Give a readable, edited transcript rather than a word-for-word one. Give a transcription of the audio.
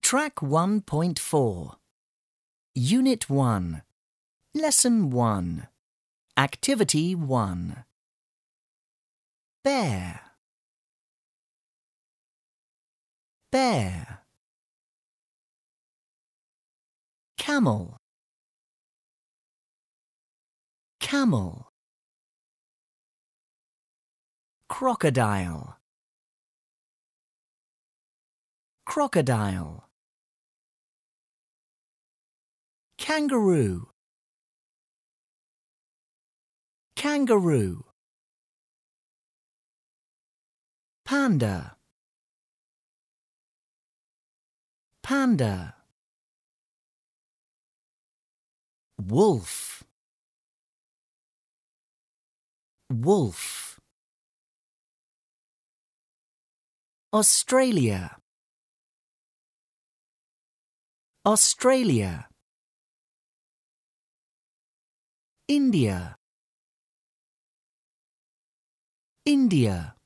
Track 1.4 Unit 1 Lesson 1 Activity 1 Bear Bear Camel Camel Crocodile Crocodile Kangaroo Kangaroo Panda Panda Wolf Wolf Australia Australia India India